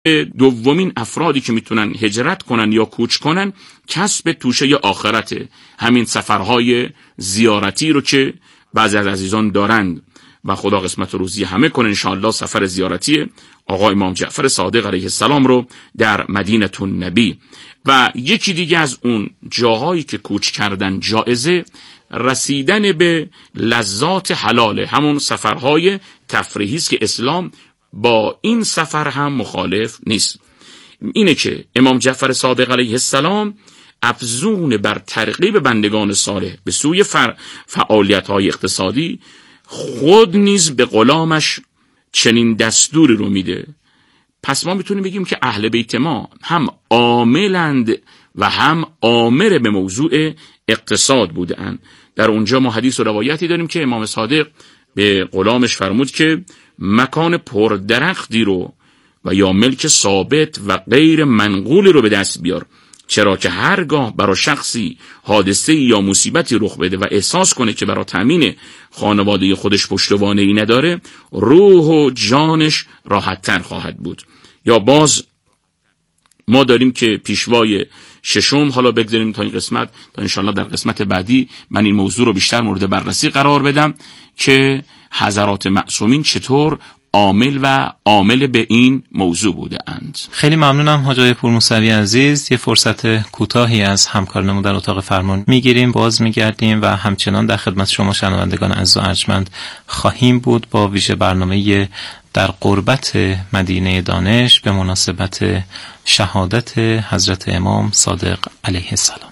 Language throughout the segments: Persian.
دومین افرادی که میتونن هجرت کنن یا کوچ کنن کسب توشه آخرته. همین سفرهای زیارتی رو که بعضی از عزیزان دارند و خدا قسمت روزی همه کنه انشاءالله، سفر زیارتی آقا امام جعفر صادق علیه السلام رو در مدینه النبی. و یکی دیگه از اون جاهایی که کوچ کردن جایزه، رسیدن به لذات حلاله، همون سفرهای تفریحی است که اسلام با این سفر هم مخالف نیست. اینه که امام جعفر صادق علیه السلام افزون بر ترغیب بندگان صالح به سوی فعالیت‌های اقتصادی، خود نیز به غلامش چنین دستوری رو میده. پس ما میتونیم بگیم که اهل بیت ما هم عاملند و هم آمر به موضوع اقتصاد بودند. در اونجا ما حدیث و روایتی داریم که امام صادق به غلامش فرمود که مکان پردرختی رو و یا ملک ثابت و غیر منقولی رو به دست بیار، چرا که هرگاه برای شخصی حادثه یا مصیبتی رخ بده و احساس کنه که برای تامین خانواده خودش پشتوانه‌ای نداره، روح و جانش راحت‌تر خواهد بود. یا باز ما داریم که پیشوای ششم، حالا بگذاریم تا این قسمت، تا انشالله در قسمت بعدی من این موضوع رو بیشتر مورد بررسی قرار بدم که حضرات معصومین چطور عامل به این موضوع بوده اند. خیلی ممنونم حاج آقای پورموسوی عزیز. یه فرصت کوتاهی از همکارانمون در اتاق فرمان میگیریم، باز میگردیم و همچنان در خدمت شما شنوندگان عزیز و ارجمند خواهیم بود با ویژه برنامه در قربت مدینه دانش به مناسبت شهادت حضرت امام صادق علیه السلام.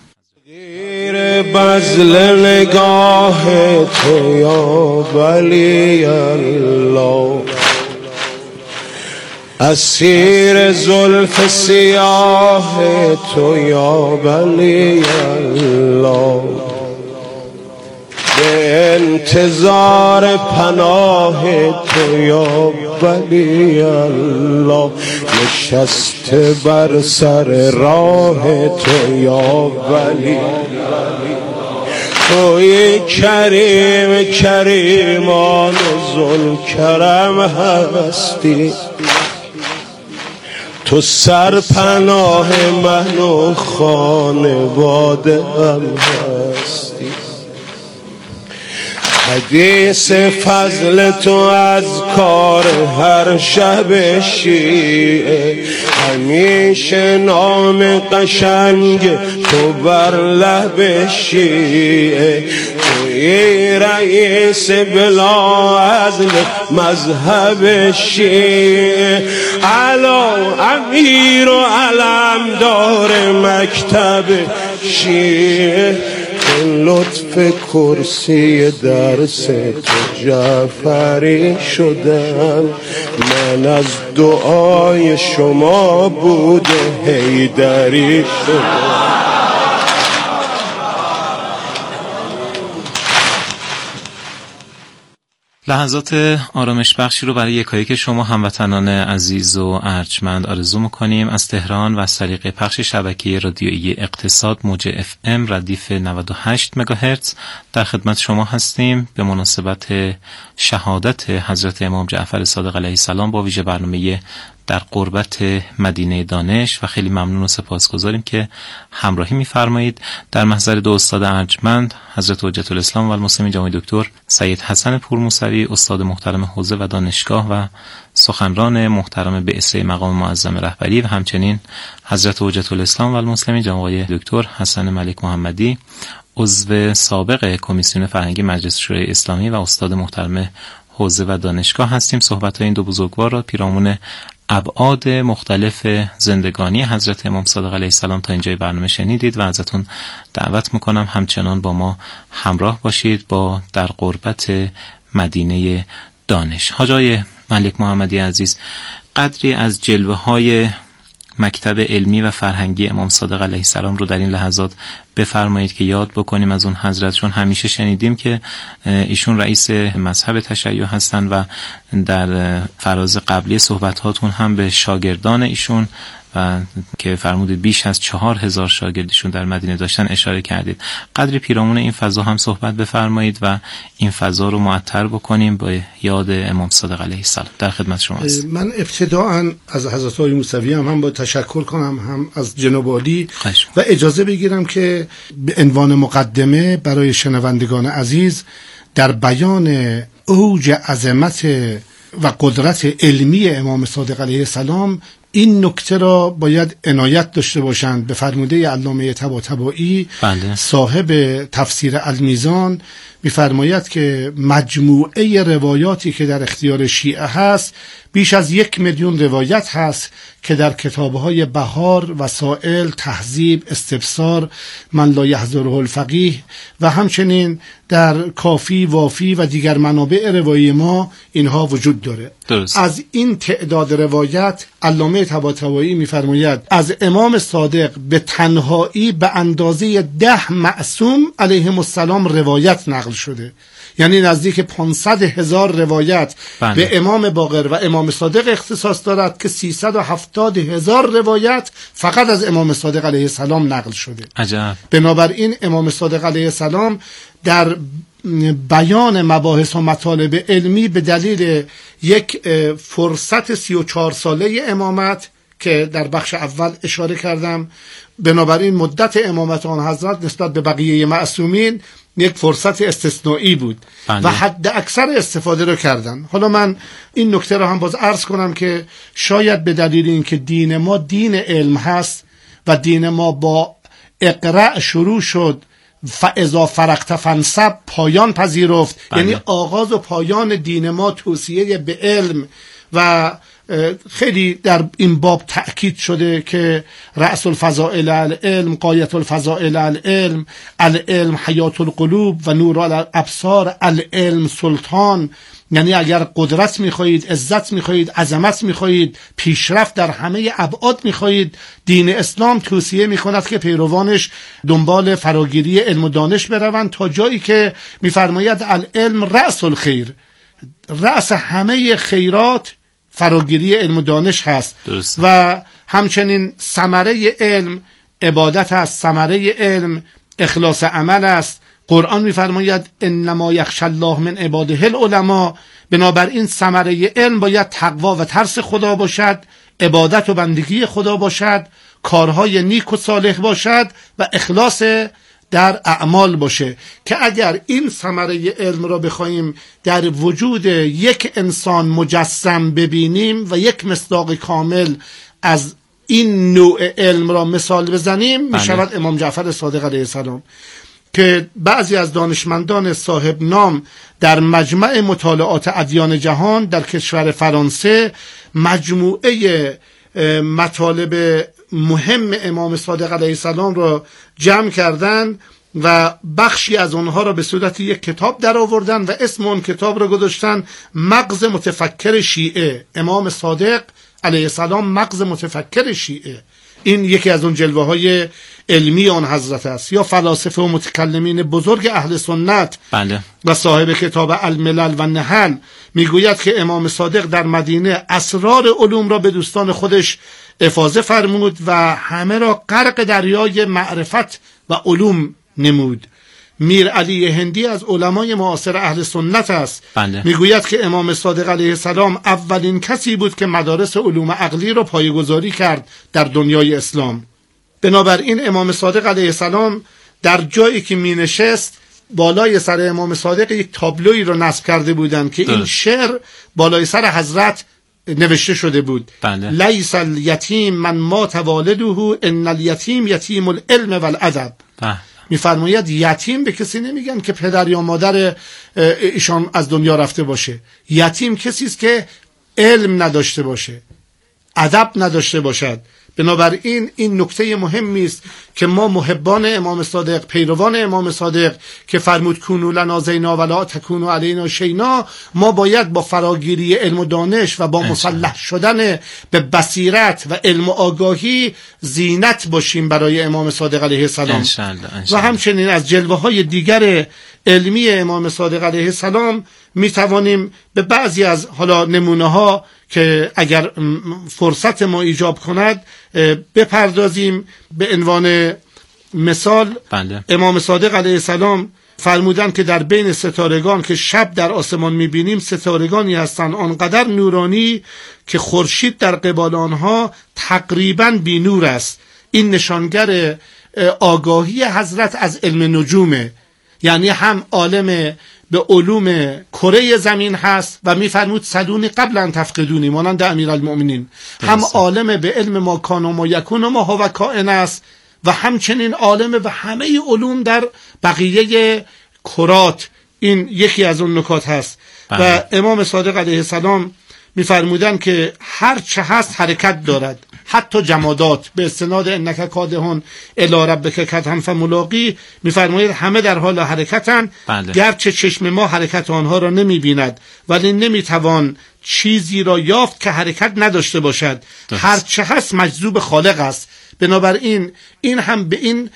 بذل نگاه تو یا ولی الله، اسیر زلف سیاه تو یا ولی الله، به انتظار پناه تو یا ولی الله، نشسته بر سر راه تو یا ولی، توی کریم کریمان ذوالکرم هستی، تو سرپناه من و خانواده هم هستی. حدیث فضل تو از کار هر شب شیعه، همیشه نام قشنگ تو بر لب شیعه، توی رئیس بلا عزل مذهب شیعه، علا امیر و علمدار مکتب شیعه، لطف کرسی درس تو جعفری شدم، من از دعای شما بوده حیدری شدم. لحظات آرامش بخشی رو برای یکایک شما هموطنان عزیز و ارجمند آرزو میکنیم. از تهران و از طریق پخش شبکه رادیویی اقتصاد موج FM ردیف 98 مگاهرتز در خدمت شما هستیم به مناسبت شهادت حضرت امام جعفر صادق علیه السلام با ویژه برنامه در قربت مدینه دانش و خیلی ممنون و سپاسگزاریم که همراهی می‌فرمایید. در محضر دو استاد ارجمند حضرت حجت الاسلام و المسلمین جناب دکتر سید حسن پورموسوی، استاد محترم حوزه و دانشگاه و سخنران محترم بعثه مقام معظم رهبری، و همچنین حضرت حجت الاسلام و المسلمین جناب آقای دکتر حسن ملک محمدی، عضو سابق کمیسیون فرهنگی مجلس شورای اسلامی و استاد محترم حوزه و دانشگاه هستیم. صحبت‌های این دو بزرگوار را پیرامون ابعاد مختلف زندگانی حضرت امام صادق علیه السلام تا اینجای برنامه شنیدید و ازتون دعوت میکنم همچنان با ما همراه باشید با در قربت مدینه دانش. حاج آقای ملک محمدی عزیز، قدری از جلوه های مکتب علمی و فرهنگی امام صادق علیه السلام رو در این لحظات بفرمایید که یاد بکنیم از اون حضرت، چون همیشه شنیدیم که ایشون رئیس مذهب تشیع هستن و در فراز قبلی صحبتاتون هم به شاگردان ایشون و که فرمودید بیش از 4000 شاگردشون در مدینه داشتن اشاره کردید. قدری پیرامون این فضا هم صحبت بفرمایید و این فضا رو معطر بکنیم به یاد امام صادق علیه السلام. در خدمت شما هستم. من ابتداءً از حضرت آقای موسوی هم با تشکر کنم، هم از جناب عالی، و اجازه بگیرم که به عنوان مقدمه برای شنوندگان عزیز در بیان اوج عظمت و قدرت علمی امام صادق علیه السلام این نکته را باید عنایت داشته باشند. به فرموده علامه طباطبایی صاحب تفسیر المیزان می‌فرماید که مجموعه روایاتی که در اختیار شیعه هست بیش از 1 میلیون روایت هست که در کتاب‌های بهار، وسائل، تهذیب، استبصار، من لا یحضره الفقیه و همچنین در کافی، وافی و دیگر منابع روایی ما اینها وجود داره. درست. از این تعداد روایت علامه طباطبایی می‌فرماید از امام صادق به تنهایی به اندازه 10 معصوم علیهم السلام روایت نقل شده. یعنی نزدیک 500,000 روایت به امام باقر و امام صادق اختصاص دارد که 370,000 روایت فقط از امام صادق علیه السلام نقل شده. عجب. بنابراین امام صادق علیه السلام در بیان مباحث و مطالب علمی به دلیل یک فرصت 34 ساله امامت که در بخش اول اشاره کردم، بنابراین مدت امامت آن حضرت نسبت به بقیه معصومین یک فرصت استثنایی بود و حد اکثر استفاده رو کردن. حالا من این نکته رو هم باز عرض کنم که شاید به دلیل اینکه دین ما دین علم هست و دین ما با اقرأ شروع شد فاذا فرغت فانصب پایان پذیرفت، یعنی آغاز و پایان دین ما توصیه به علم و خیلی در این باب تأکید شده که رأس الفضائل العلم، قایت الفضائل العلم، العلم حیات القلوب و نور الابصار، العلم سلطان. یعنی اگر قدرت میخواهید، عزت میخواهید، عظمت میخواهید، پیشرفت در همه ابعاد میخواهید، دین اسلام توصیه میکند که پیروانش دنبال فراگیری علم و دانش بروند تا جایی که میفرماید العلم رأس الخیر، رأس همه خیرات فراگیری علم و دانش هست. درست. و همچنین ثمره علم عبادت است، ثمره علم اخلاص عمل است. قرآن می‌فرماید انما یخشی الله من عباده العلماء. بنابراین ثمره علم باید تقوا و ترس خدا باشد، عبادت و بندگی خدا باشد، کارهای نیک و صالح باشد و اخلاص در اعمال باشه که اگر این ثمره علم را بخوایم در وجود یک انسان مجسم ببینیم و یک مصداق کامل از این نوع علم را مثال بزنیم میشود امام جعفر صادق علیه السلام که بعضی از دانشمندان صاحب نام در مجمع مطالعات ادیان جهان در کشور فرانسه مجموعه مطالب مهم امام صادق علیه السلام را جمع کردند و بخشی از اونها را به صورت یک کتاب در آوردن و اسم اون کتاب را گذاشتن مغز متفکر شیعه. امام صادق علیه السلام مغز متفکر شیعه. این یکی از اون جلوه های علمی آن حضرت است. یا فلاسفه و متکلمین بزرگ اهل سنت و صاحب کتاب الملل و نحل میگوید که امام صادق در مدینه اسرار علوم را به دوستان خودش افاضه فرمود و همه را غرق دریای معرفت و علوم نمود. میر علی هندی از علمای معاصر اهل سنت است. میگوید که امام صادق علیه السلام اولین کسی بود که مدارس علوم عقلی را پایه‌گذاری کرد در دنیای اسلام. بنابراین امام صادق علیه السلام در جایی که می نشست بالای سر امام صادق یک تابلویی رو نصب کرده بودند که این شعر بالای سر حضرت نوشته شده بود. لیس الیتیم من مات والده ان الیتیم یتیم العلم والادب. میفرماید یتیم به کسی نمیگن که پدر یا مادر ایشان از دنیا رفته باشه. یتیم کسی است که علم نداشته باشه، ادب نداشته باشد. بنابراین این نکته مهمی است که ما محبان امام صادق، پیروان امام صادق که فرمود کونوا لنا زینا ولا تکونوا علینا شینا، ما باید با فراگیری علم و دانش و با مسلح شدن به بصیرت و علم و آگاهی زینت باشیم برای امام صادق علیه السلام. و همچنین از جلوه های دیگر علمی امام صادق علیه السلام می توانیم به بعضی از حالا نمونه ها که اگر فرصت ما ایجاب کند بپردازیم. به عنوان مثال بله. امام صادق علیه السلام فرمودند که در بین ستارگان که شب در آسمان میبینیم ستارگانی هستند آنقدر نورانی که خورشید در قبال آنها تقریبا بی نور است. این نشانگر آگاهی حضرت از علم نجومه، یعنی هم عالم به علوم کره زمین هست و میفرمود سلونی قبل ان تفقدونی مانند امیرالمؤمنین، هم عالم به علم ما کان و ما یکون و ما هو کائن است و همچنین عالم به همه علوم در بقیه کرات. این یکی از اون نکات هست. و امام صادق علیه السلام میفرمودن که هر چه هست حرکت دارد، حتی جمادات. به استناد انک کادحون الی ربک کدحا فملاقی میفرماید همه در حال حرکتن. گرچه چشم ما حرکت آنها را نمیبیند ولی نمیتوان چیزی را یافت که حرکت نداشته باشد. هر چه هست مجذوب خالق است. بنابراین این هم به این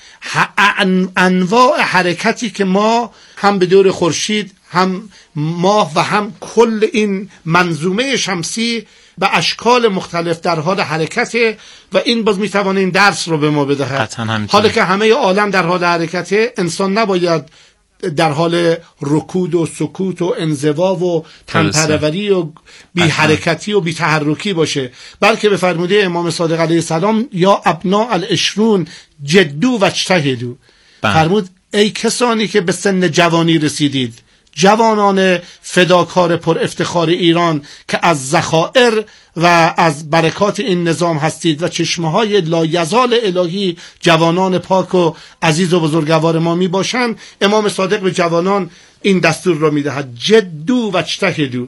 انواع حرکتی که ما هم به دور خورشید، هم ماه و هم کل این منظومه شمسی به اشکال مختلف در حال حرکته و این باز میتوانه این درس رو به ما بدهد. حالا که همه عالم در حال حرکته، انسان نباید در حال رکود و سکوت و انزوا و تنپروری و بی حرکتی و بی تحرکی باشه، بلکه به فرموده امام صادق علیه السلام یا ابناء العشرون جدو و اجتهدوا، فرمود ای کسانی که به سن جوانی رسیدید، جوانان فداکار پر افتخار ایران که از ذخایر و از برکات این نظام هستید و چشمه‌های لایزال الهی جوانان پاک و عزیز و بزرگوار ما می باشند، امام صادق به جوانان این دستور را می دهد جدو و اجتهدوا.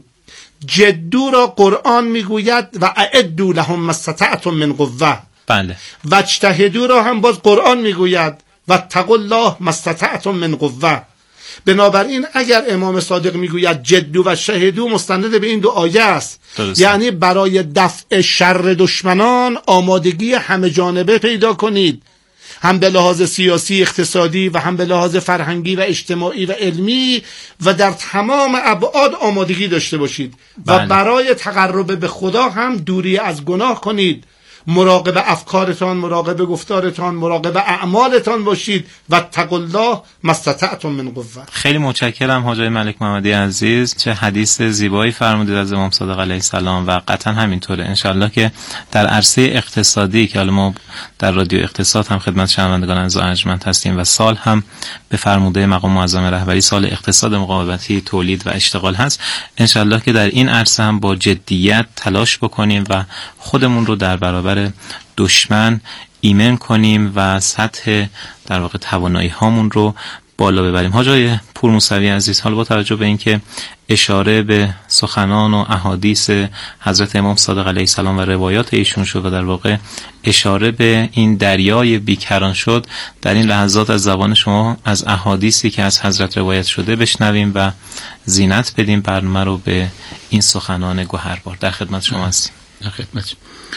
جدو را قرآن می گوید و اعدوا لهم ما استطعتم من قوة. بله. و اجتهدوا را هم باز قرآن می گوید و اتقوا الله ما استطعتم من قوة. بنابراین اگر امام صادق میگوید جدو و شهدو، مستند به این دو آیه است. یعنی برای دفع شر دشمنان آمادگی همه جانبه پیدا کنید، هم به لحاظ سیاسی اقتصادی و هم به لحاظ فرهنگی و اجتماعی و علمی و در تمام ابعاد آمادگی داشته باشید. و برای تقرب به خدا هم دوری از گناه کنید، مراقب افکارتان، مراقب گفتارتان، مراقب اعمالتان باشید و اتقوا الله ما استطعتم من قوة. خیلی متشکرم حاج ملک محمدی عزیز، چه حدیث زیبایی فرمودید از امام صادق علیه السلام و قطعا همینطوره. انشالله که در عرصه اقتصادی که حالا ما در رادیو اقتصاد هم خدمت شنوندگان عزیز و ارجمند هستیم و سال هم به فرموده مقام معظم رهبری سال اقتصاد مقاومتی تولید و اشتغال هست، انشالله که در این عرصه هم با جدیت تلاش بکنیم و خودمون رو در برابر دشمن ایمن کنیم و سطح در واقع توانایی هامون رو بالا ببریم. حاجی پور موسوی عزیز، حالا با توجه به اینکه اشاره به سخنان و احادیث حضرت امام صادق علیه السلام و روایات ایشون شد و در واقع اشاره به این دریای بیکران شد، در این لحظات از زبان شما از احادیثی که از حضرت روایت شده بشنویم و زینت بدیم برنامه رو به این سخنان گوهربار. در خدمت شما هستیم. در خدمت.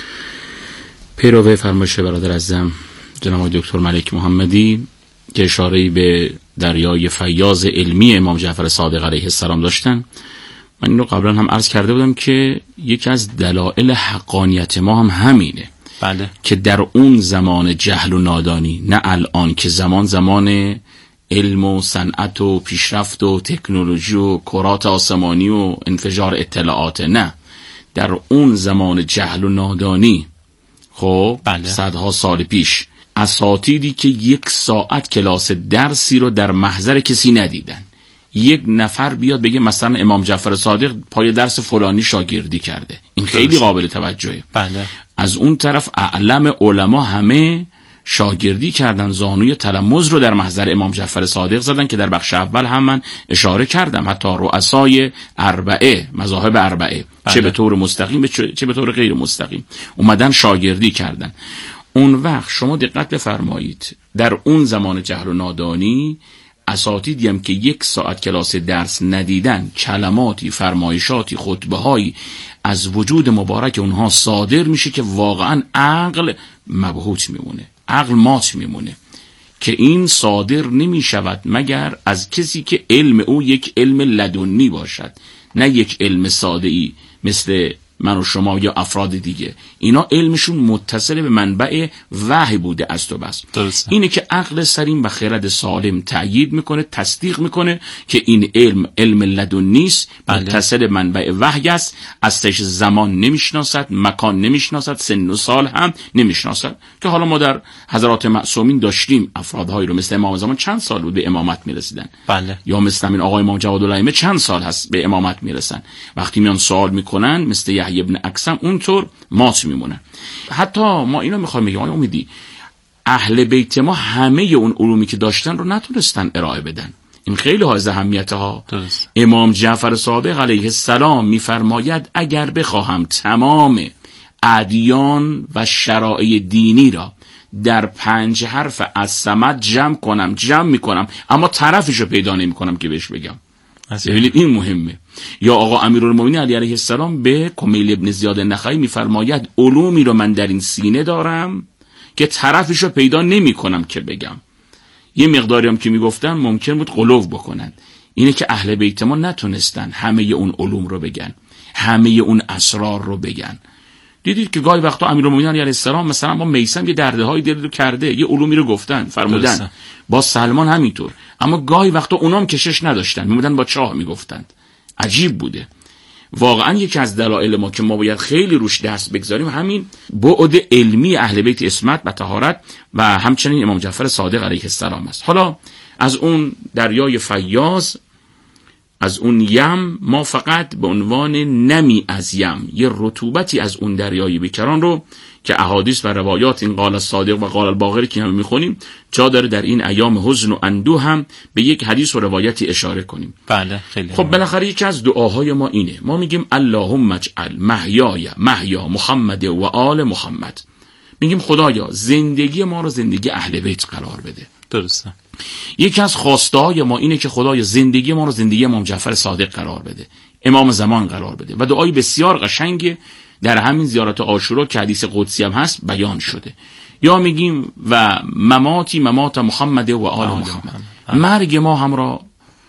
پیرو فرمایش برادر عزیزم جناب دکتر ملک محمدی که اشاره‌ای به دریای فیاض علمی امام جعفر صادق علیه السلام داشتن، من اینو قبلا هم عرض کرده بودم که یکی از دلایل حقانیت ما هم همینه. بله. که در اون زمان جهل و نادانی، نه الان که زمان علم و صنعت و پیشرفت و تکنولوژی و کرات آسمانی و انفجار اطلاعات، نه، در اون زمان جهل و نادانی، خب صدها سال پیش، اساتیدی که 1 ساعت کلاس درسی رو در محضر کسی ندیدن، یک نفر بیاد بگه مثلا امام جعفر صادق پای درس فلانی شاگردی کرده، این خیلی قابل توجهه. بله. از اون طرف اعلم علما همه شاگردی کردن، زانوی تلمذ رو در محضر امام جعفر صادق زدن که در بخش اول هم من اشاره کردم، حتی رؤسای اربعه، مذاهب اربعه، چه به طور مستقیم چه به طور غیر مستقیم اومدن شاگردی کردن. اون وقت شما دقت بفرمایید، در اون زمان جهل و نادانی اساتیدی هم که 1 ساعت کلاس درس ندیدن، کلماتی، فرمایشاتی، خطبه‌هایی از وجود مبارک اونها صادر میشه که واقعا عقل مبهوت میمونه، عقل مات میمونه، که این صادر نمیشود مگر از کسی که علم او یک علم لدنی باشد، نه یک علم ساده‌ای مثل من و شما یا افراد دیگه، اینا علمشون متصل به منبع وحی بوده از تو بس. درسته. اینه که عقل سلیم و خرد سالم تأیید میکنه، تصدیق میکنه که این علم لدنی است، متصل به منبع وحی است، از تش زمان نمیشناسد، مکان نمیشناسد، سن و سال هم نمیشناسد. که حالا ما در حضرات معصومین داشتیم افرادهایی رو مثل امام زمان چند سال بود به امامت میرسیدن، بله. یا مثل همین آقای امام جواد الائمه چند سال هست به امامت میرسن، وقتی میان سوال میکنن مثل یحیی بن اکثم اونطور مات میمونن. حتی ما اینو میخوایم بگیم آقای امیدی، اهل بیت ما همه اون علومی که داشتن رو نتونستن ارائه بدن. این خیلی حائز اهمیته ها. درست. امام جعفر صادق علیه السلام میفرماید اگر بخواهم تمام ادیان و شرایع دینی را در 5 حرف از صمد جمع میکنم، اما طرفشو پیدا نمیکنم که بهش بگم. ببینید این مهمه. یا آقا امیرالمومنین علی علیه السلام به کمیل ابن زیاد نخعی میفرماید علومی رو من در این سینه دارم که طرفشو پیدا نمیکنم که بگم. یه مقداری هم که میگفتن ممکن بود غلو بکنن. اینه که اهل بیت ما نتونستن همه اون علوم رو بگن، همه اون اسرار رو بگن. دیدید که گاهی وقتا امیرالمومنین علیه السلام مثلا با میثم یه درده‌های دل رو کرده، یه علومی رو گفتن فرمودن، با سلمان همینطور، اما گاهی وقتا اونام کشش نداشتن، میمودن با چاه میگفتند. عجیب بوده. واقعا یکی از دلایل ما که ما باید خیلی روش دست بگذاریم همین بعد علمی اهل بیت عصمت و طهارت و همچنین امام جعفر صادق علیه السلام است. حالا از اون دریای فیاض، از اون یم، ما فقط به عنوان نمی از یم، یه رطوبتی از اون دریای بیکران رو که احادیث و روایات این قال الصادق و قال الباقر که هم میخونیم جا داره در این ایام حزن و اندوه هم به یک حدیث و روایتی اشاره کنیم. بله خیلی. خب بالاخره یکی از دعاهای ما اینه، ما میگیم اللهم اجعل محیای محیا محمد و آل محمد. میگیم خدایا زندگی ما رو زندگی اهل بیت قرار بده. درسته. یکی از خواسته‌های ما اینه که خدایا زندگی ما رو زندگی امام جعفر صادق قرار بده، امام زمان قرار بده. و دعای بسیار قشنگ در همین زیارت عاشورا که حدیث قدسی هم هست بیان شده. یا میگیم و مماتی ممات محمد و آل محمد، مرگ ما هم را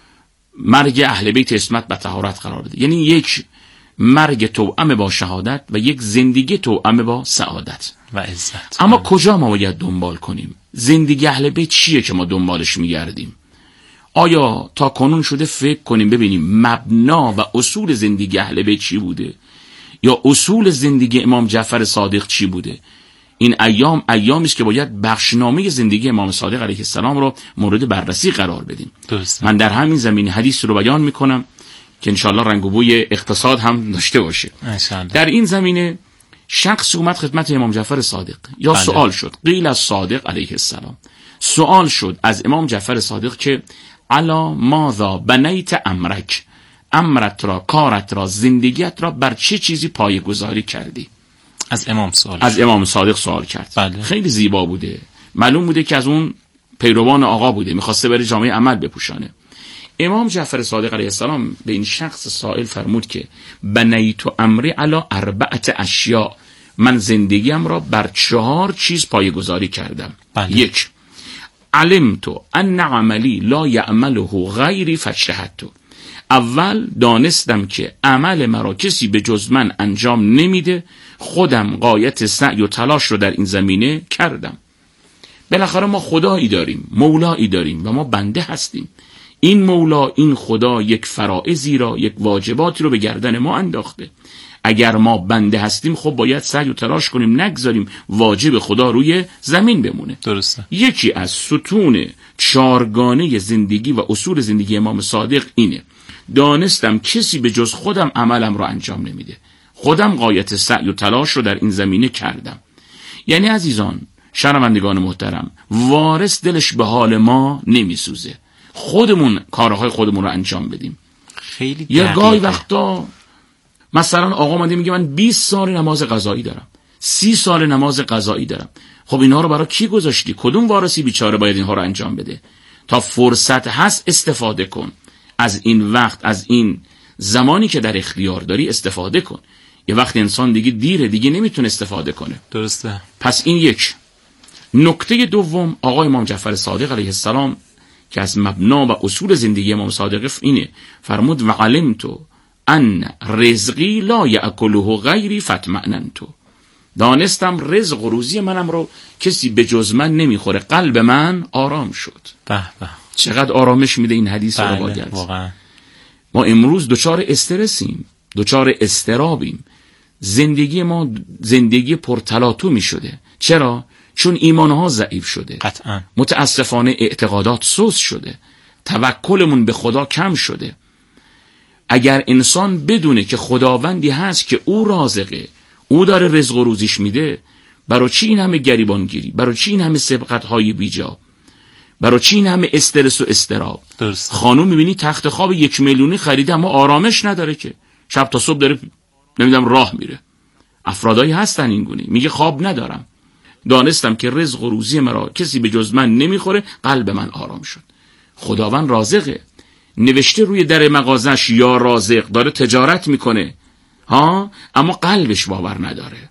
مرگ اهل بیت عصمت و طهارت قرار بده. یعنی یک مرگ توأم با شهادت و یک زندگی توأم با سعادت و عزت. اما کجا ما باید دنبال کنیم؟ زندگی اهل بیت چیه که ما دنبالش میگردیم؟ آیا تا کنون شده فکر کنیم ببینیم مبنا و اصول زندگی اهل بیت چی بوده؟ یا اصول زندگی امام جعفر صادق چی بوده؟ این ایامی است که باید بخشنامه زندگی امام صادق علیه السلام رو مورد بررسی قرار بدیم. درسته. من در همین زمینه حدیث رو بیان میکنم که انشاءالله رنگ و بوی اقتصاد هم داشته باشه. در این زمینه شخص اومد خدمت امام جعفر صادق یا بله. سوال شد، قیل از صادق علیه السلام، سوال شد از امام جعفر صادق که علا ماذا بنیت امرک، امرت را، کارت را، زندگیت را بر چه چیزی پایه‌گذاری کردی؟ از امام سوال از امام صادق سوال کرد. بله. خیلی زیبا بوده، معلوم بوده که از اون پیروان آقا بوده، میخواسته بره جامعه عمل بپوشانه. امام جعفر صادق علیه السلام به این شخص سائل فرمود که بنیت امری علی 4 اشیاء، من زندگیم را بر 4 چیز پایه‌گذاری کردم. بله. 1 علمت ان عملی لا یعمله غیری فاجتهدت، اول دانستم که عمل مرا کسی به جز من انجام نمیده، خودم غایت سعی و تلاش رو در این زمینه کردم. بالاخره ما خدایی داریم، مولایی داریم و ما بنده هستیم. این مولا، این خدا یک فرائضی را، یک واجباتی رو به گردن ما انداخته. اگر ما بنده هستیم خب باید سعی و تلاش کنیم، نگذاریم واجب خدا روی زمین بمونه. درسته. یکی از ستون 4گانه زندگی و اصول زندگی امام صادق اینه، دانستم کسی به جز خودم عملم رو انجام نمیده، خودم غایت سعی و تلاش رو در این زمینه کردم. یعنی عزیزان شنوندگان محترم، وارث دلش به حال ما نمیسوزه، خودمون کارهای خودمون رو انجام بدیم. خیلی یا گاهی وقتا مثلا آقا اومده میگه من 20 سال نماز قضایی دارم، 30 سال نماز قضایی دارم. خب اینها رو برای کی گذاشتی؟ کدوم وارثی بیچاره باید اینها رو انجام بده؟ تا فرصت هست استفاده کن از این وقت، از این زمانی که در اختیار داری استفاده کن. یه وقت انسان دیگه دیره، دیگه نمیتونه استفاده کنه. درسته. پس این یک. نکته دوم، آقای امام جعفر صادق علیه السلام که از مبنا و اصول زندگی امام صادق اینه، فرمود و علمت ان رزقی لا یأکله غیری فاطمئننت. دانستم رزق و روزی منم رو کسی به جز من نمیخوره، قلب من آرام شد. به به، چقدر آرامش میده این حدیث روایت. ما امروز دچار استرسیم، دچار استرابیم، زندگی ما زندگی پرتلاطمی شده. چرا؟ چون ایمانها ضعیف شده، قطعا متاسفانه اعتقادات سوس شده، توکلمون به خدا کم شده. اگر انسان بدونه که خداوندی هست که او رازقه، او داره رزق و روزیش میده، برای چی این همه گریبانگیری؟ برای چی این همه سبقت‌های بیجا؟ برای چی این همه استرس و استراب؟ خانوم میبینی تخت خواب 1 میلیونی خریده اما آرامش نداره، که شب تا صبح داره نمیدونم راه میره. افرادایی هستن این گونه، میگه خواب ندارم، دانستم که رزق و روزی مرا کسی به جز من نمیخوره، قلب من آرام شد. خداوند رازقه، نوشته روی در مغازش یا رازق، داره تجارت میکنه ها، اما قلبش باور نداره.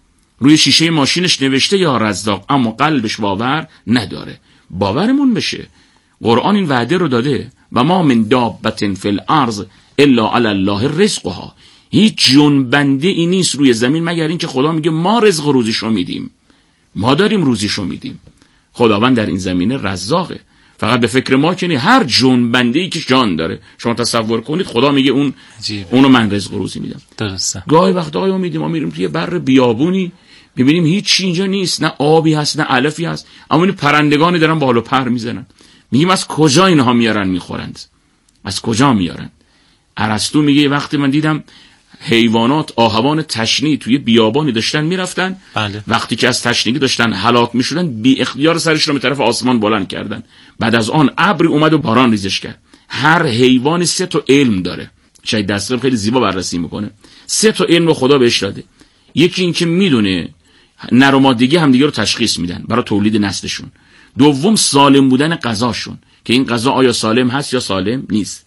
روی شیشه ماشینش نوشته یا رزاق، اما قلبش باور نداره. باورمون بشه، قرآن این وعده رو داده، و ما من دابة فی الارض الا علی الله رزقها. هیچ جنبنده ای نیست روی زمین مگر این که خدا میگه ما رزق و روزیشو میدیم، ما داریم روزیشو میدیم. خداوند در این زمینه رزاقه، فقط به فکر ما کنی. هر جنبنده ای که جان داره شما تصور کنید، خدا میگه اونو من رزق و روزی میدم. درسته. گاهی وقتا ما میریم توی بر بیابونی، میبینیم هیچ اینجا نیست، نه آبی هست نه علفی هست، اما این پرندگانی دارن بالو پر میزنن. میگیم از کجا اینها میارن میخورند؟ از کجا میارن؟ ارسطو میگه وقتی من دیدم حیوانات آهوان تشنی توی بیابانی داشتن میرفتن، بله. وقتی که از تشنگی داشتن هلاک میشدن، بی اختیار سرش رو به طرف آسمان بلند کردن. بعد از آن ابری اومد و باران ریزش کرد. هر حیوان 3 تا علم داره. شاید دستگاه خیلی زیبا بررسی میکنه. 3 تا علم رو خدا بهش داده. یکی این که میدونه نر و مادگی همدیگه رو تشخیص میدن برای تولید نسلشون. دوم سالم بودن غذاشون، که این غذا آیا سالم هست یا سالم نیست.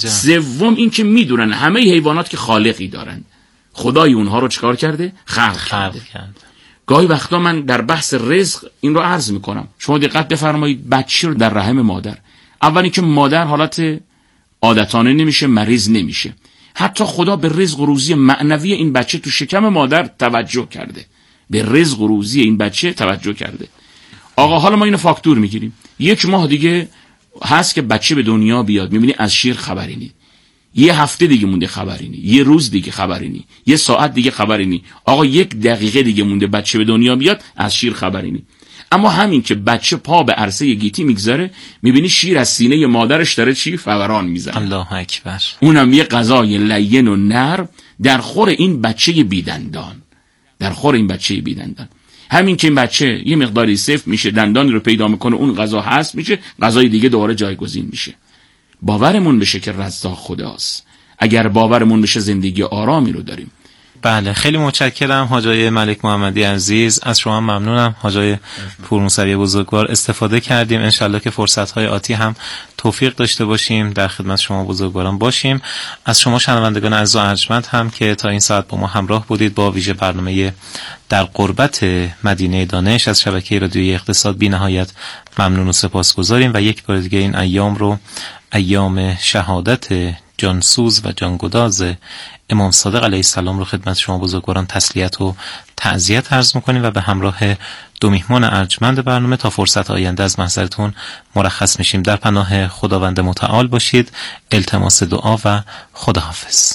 سوم این که میدونن همه حیوانات که خالقی دارن، خدای اونها رو چکار کرده؟ خلق کرده. گاهی وقتا من در بحث رزق این رو عرض میکنم، شما دقت بفرمایید، بچه رو در رحم مادر، اولی که مادر حالت عادتانه نمیشه، مریض نمیشه، حتی خدا به رزق و روزی معنوی این بچه تو شکم مادر توجه کرده، به رزق و روزی این بچه توجه کرده. آقا حالا ما اینو فاکتور میگیریم، 1 ماه دیگه هست که بچه به دنیا بیاد، میبینی از شیر خبری نی، 1 هفته دیگه مونده خبری نی، 1 روز دیگه خبری نی، 1 ساعت دیگه خبری نی، آقا 1 دقیقه دیگه مونده بچه به دنیا بیاد، از شیر خبری نی. اما همین که بچه پا به عرصه گیتی میگذاره، میبینی شیر از سینه مادرش داره چی فوران میزنه. الله اکبر. اونم یه غذای لین و نرم در خور این بچه بیدندان، در خور این بچه بیدندان. همین که این بچه یه مقداری سفت میشه، دندانی رو پیدا میکنه، اون غذا هست میشه، غذای دیگه دوباره جایگزین میشه. باورمون بشه که رزاق خداست. اگر باورمون بشه زندگی آرامی رو داریم. بله، خیلی متشکرم حاجی ملک محمدی عزیز، از شما ممنونم. حاجی پورموسوی بزرگوار، استفاده کردیم. انشالله که فرصت‌های آتی هم توفیق داشته باشیم در خدمت شما بزرگواران باشیم. از شما شنوندگان عزیز و ارجمند هم که تا این ساعت با ما همراه بودید با ویژه برنامه در قربت مدینه دانش از شبکه رادیویی اقتصاد بی نهایت ممنون و سپاسگزاریم و یک بار دیگه این ایام رو ایام شهادت جانسوز و جانگداز امام صادق علیه السلام رو خدمت شما بزرگواران تسلیت و تعزیت عرض میکنیم و به همراه 2 میهمان ارجمند برنامه تا فرصت آینده از محضرتون مرخص میشیم. در پناه خداوند متعال باشید. التماس دعا و خداحافظ.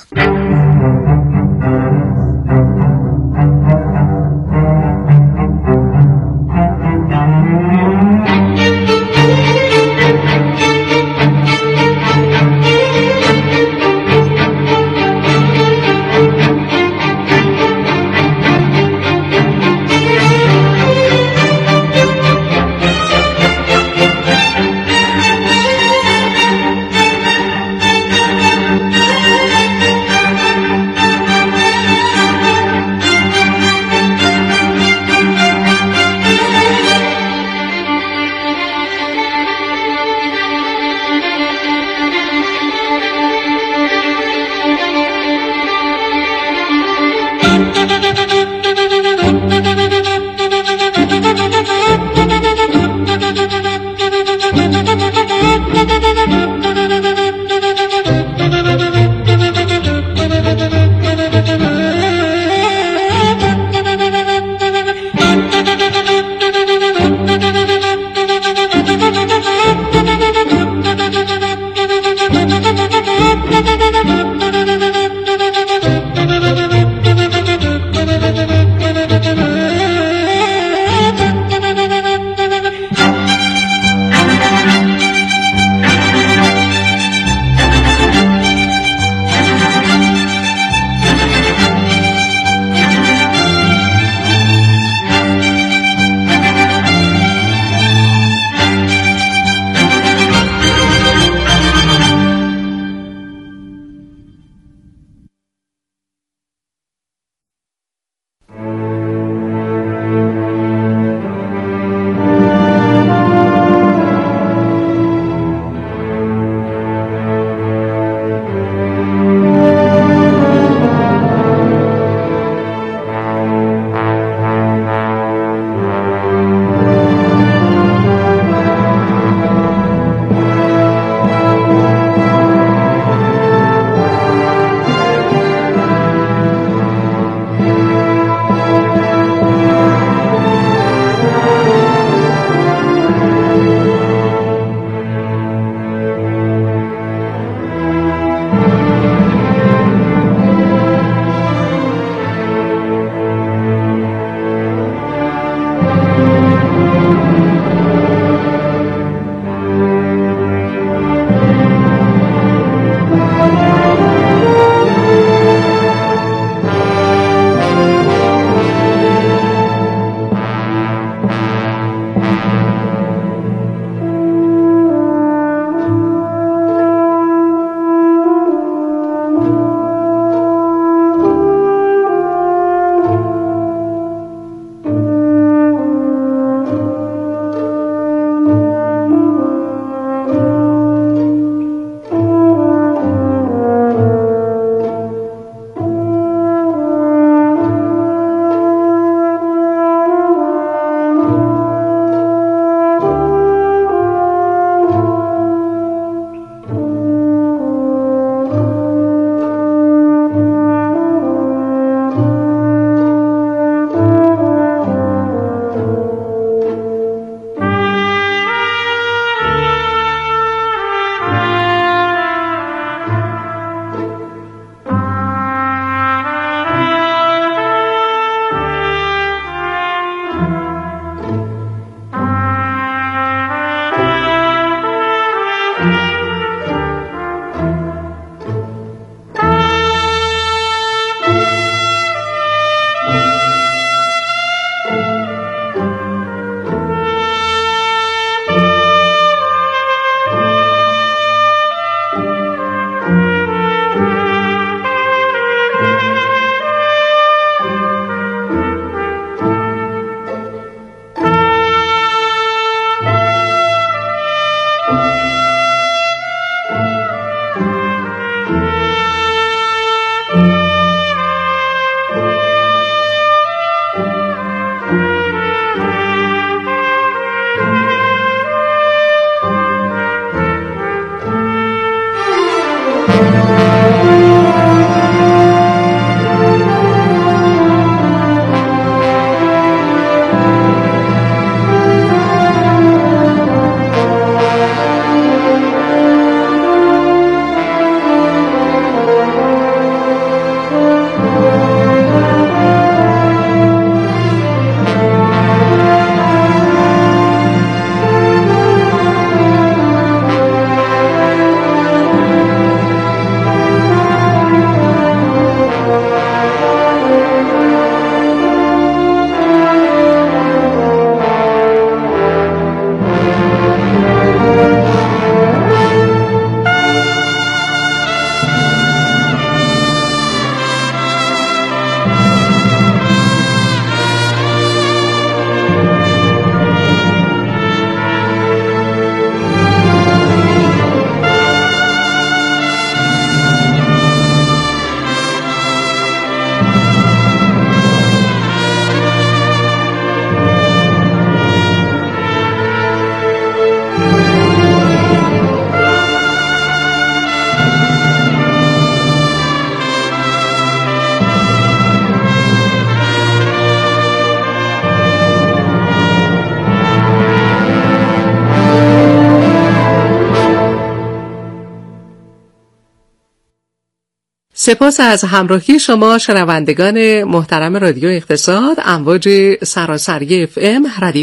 سپاس از همراهی شما شنوندگان محترم رادیو اقتصاد، امواج سراسری FM